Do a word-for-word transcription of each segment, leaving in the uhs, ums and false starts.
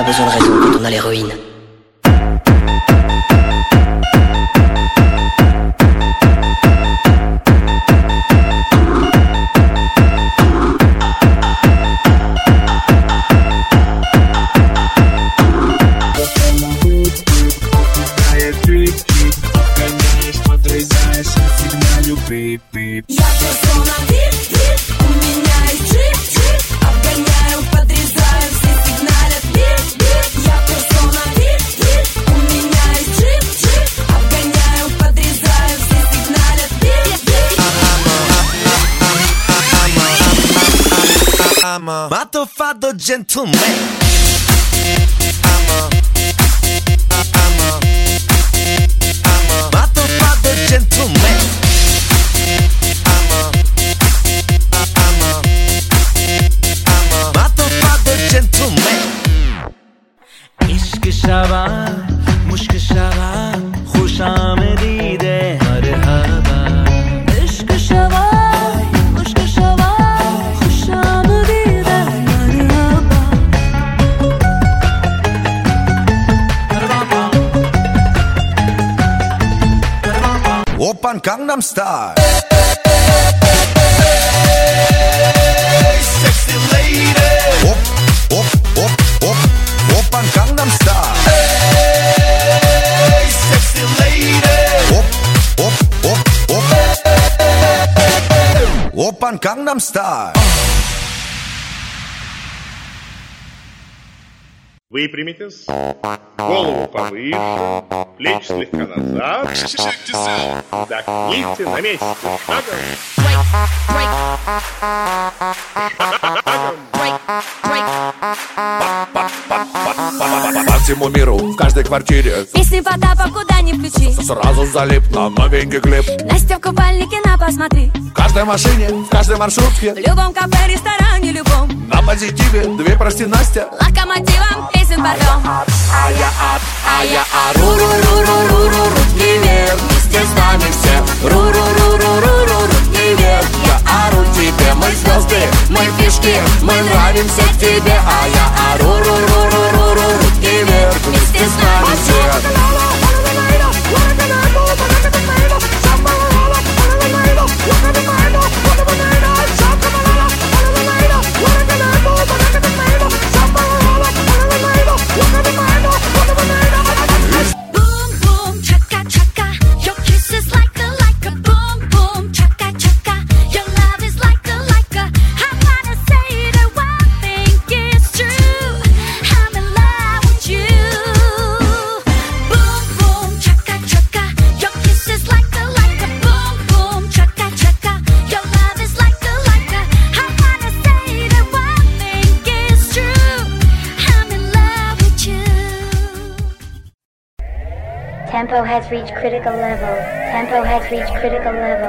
besoin de raison quand on a l'héroïne. Я персона вип-вип, у меня есть джип-джип. Обгоняю, подрезаю, все сигналят вип-вип. Я персона вип-вип, у меня есть джип-джип. Обгоняю, подрезаю, все сигналят вип-вип. I'm a motherfucker gentleman. I'm a, I'm a, I'm a motherfucker gentleman. I'm a, I'm a, I'm a motherfucker gentleman. इश्क शबा मुश्क शबा खुश आमदीदे मरहबा इश्क शबा मुश्क शबा खुश आमदीदे मरहबा. Oppan Gangnam Style. Hey, sexy lady. Op, op, op, op. Oppan Gangnam Style. Hey, sexy lady. Op, op, op, op. Oppan Gangnam Style. Выпрямитесь, голову повыше, плечи слегка назад. Вдохните на месте. Шагом. По всему миру, в каждой квартире Песни Потапа куда ни включи. сразу залип на новенький клип. Настя в купальнике, на посмотри. В каждой машине, в каждой маршрутке, В любом кафе, ресторане, любом на позитиве, две прости Настя. локомотивом песен порвем. А я а, а я а, ру-ру-ру-ру-ру-ру, руки вверх, вместе с нами все. Ру-ру-ру-ру-ру-ру, руки вверх, я ору тебе. Мы звезды, мы фишки, мы нравимся тебе. А я а, ру-ру-ру-ру-ру-ру, руки вверх, вместе с нами все. Boom, boom, chaka, chaka. Your kiss is like a, like a boom, boom, chaka, chaka. Your love is like a, like a. I wanna say that one thing is true. I'm in love with you. Boom, boom, chaka, chaka. Your kiss is like a, like a boom, boom, chaka, chaka. Your love is like a, like a. I wanna say that one thing is true. I'm in love with you. Tempo has reached critical level. Tempo has reached critical level.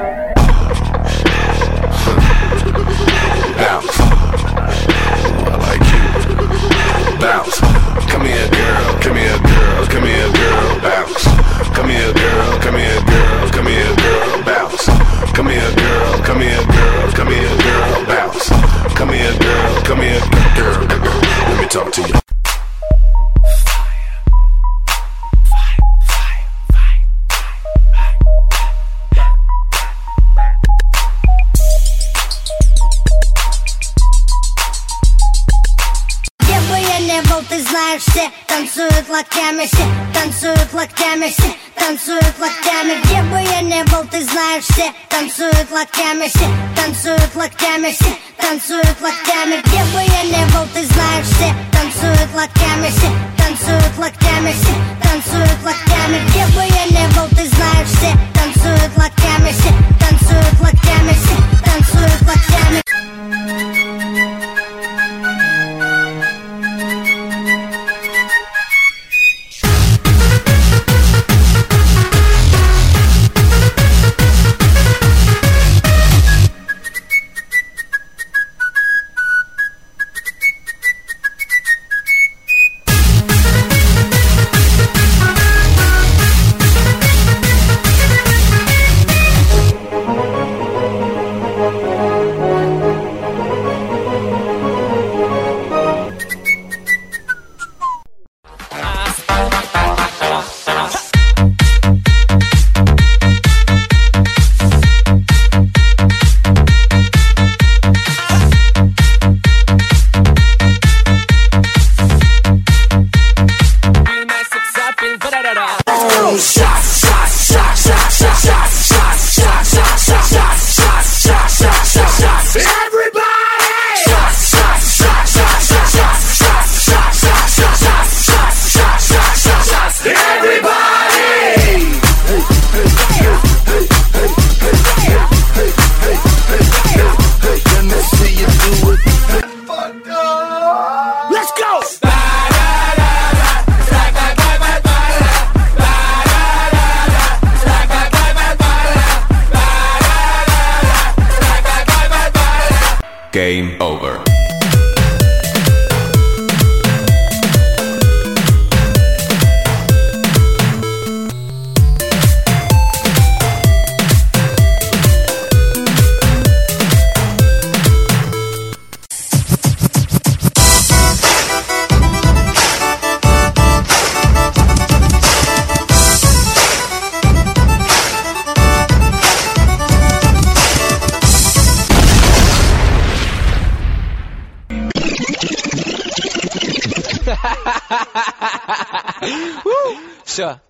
Bounce. I like you. Bounce. Come here, girl. Come here, girl. Come here, girl. Bounce. Come here, girl. Come here, girl. Come here, girl. Bounce. Come here, girl. Come here, girl. Come here, girl. Bounce. Come here, girl. Come here, girl. Let me talk to you. Где бы я не был, ты знаешь, все танцуют локтями, все танцуют локтями, все танцуют локтями. Где бы я не был, ты знаешь, все танцуют локтями, все танцуют локтями, все танцуют локтями. Где бы я не был, ты знаешь, все танцуют локтями, все танцуют локтями, все танцуют локтями. Где бы я не был, ты знаешь, все танцуют локтями, все танцуют локтями, все танцуют локтями. Game over. Все,